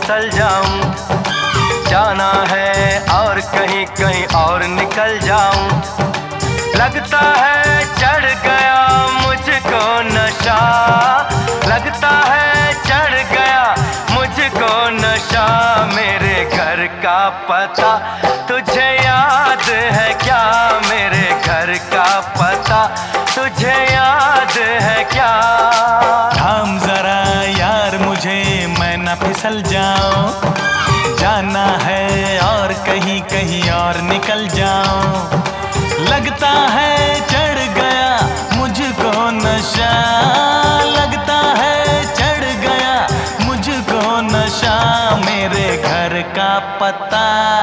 फिसल जाऊं, जाना है और कहीं कहीं और निकल जाऊं। लगता है चढ़ गया मुझको नशा, लगता है चढ़ गया मुझको नशा। मेरे घर का पता तुझे याद है क्या? मेरे घर का पता तुझे याद है क्या? थाम जरा यार मुझे, मैं न फिसल जाऊं, जाना है और कहीं कहीं और निकल जाऊं। लगता है चढ़ गया मुझको नशा, लगता है चढ़ गया मुझको नशा। मेरे घर का पता,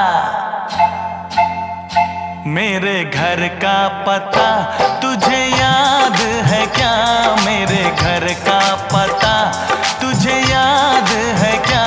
मेरे घर का पता तुझे याद है क्या? मेरे घर का पता तुझे याद है क्या?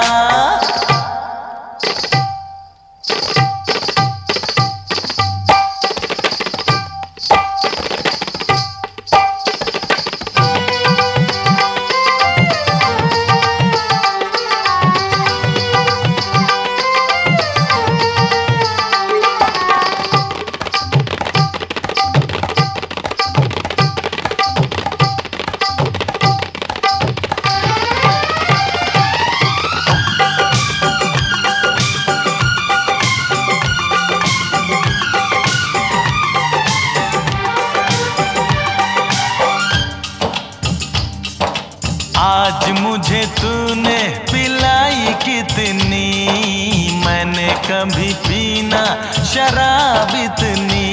आज मुझे तूने पिलाई कितनी, मैंने कभी पीना शराब इतनी।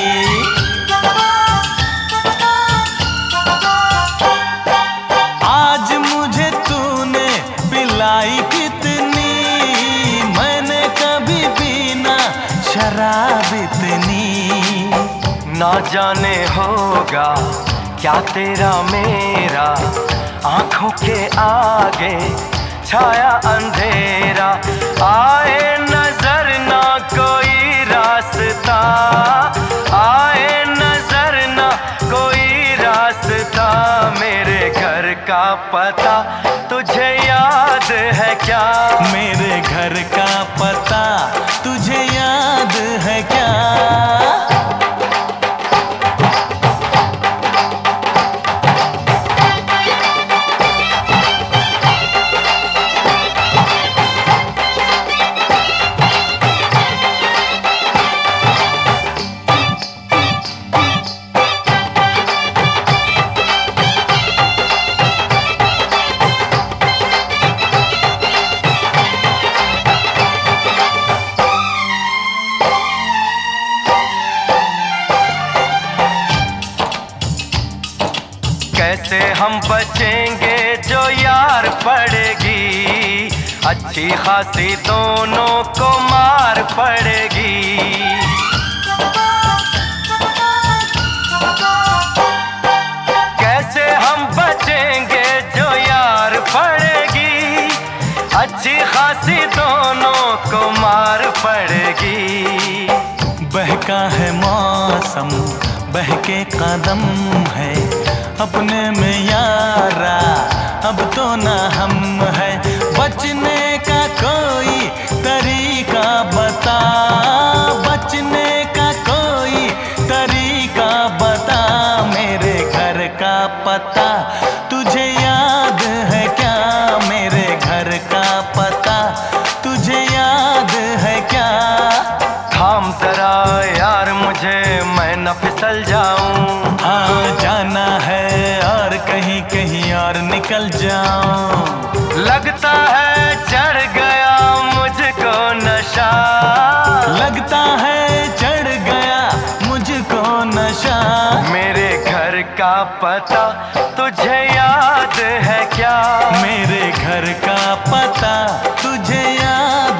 आज मुझे तूने पिलाई कितनी, मैंने कभी पीना शराब इतनी। ना जाने होगा क्या तेरा मेरा, आंखों के आगे छाया अंधेरा। आए नजर ना कोई रास्ता, आए नजर ना कोई रास्ता। मेरे घर का पता तुझे याद है क्या? मेरे घर का पता तुझे याद है क्या? कैसे हम बचेंगे जो यार पड़ेगी, अच्छी खासी दोनों को मार पड़ेगी। कैसे हम बचेंगे जो यार पड़ेगी, अच्छी खासी दोनों को मार पड़ेगी। बहका है मौसम, बहके कदम है, अपने में यारा अब तो ना हम है। बचने का कोई तरीका बता, बचने का कोई तरीका बता। मेरे घर का पता तुझे याद है क्या? मेरे घर का पता तुझे याद है क्या? ना जाने होगा क्या तेरा मेरा, आंखों के आगे छाया अंधेरा। आए नजर ना कोई रास्ता, आए नजर ना कोई तरीका बता। बचने का कोई तरीका बता। मेरे घर का पता तुझे याद है क्या? मेरे घर का पता तुझे याद है क्या? तुझे याद है क्या? थाम जरा यार मुझे, मैं न फिसल जाऊं, हाँ जाना है और कहीं कहीं और निकल जाऊं। लगता है चढ़ गया मुझको नशा, लगता है चढ़ गया मुझको नशा। मेरे घर का पता तुझे याद है क्या? मेरे घर का पता तुझे याद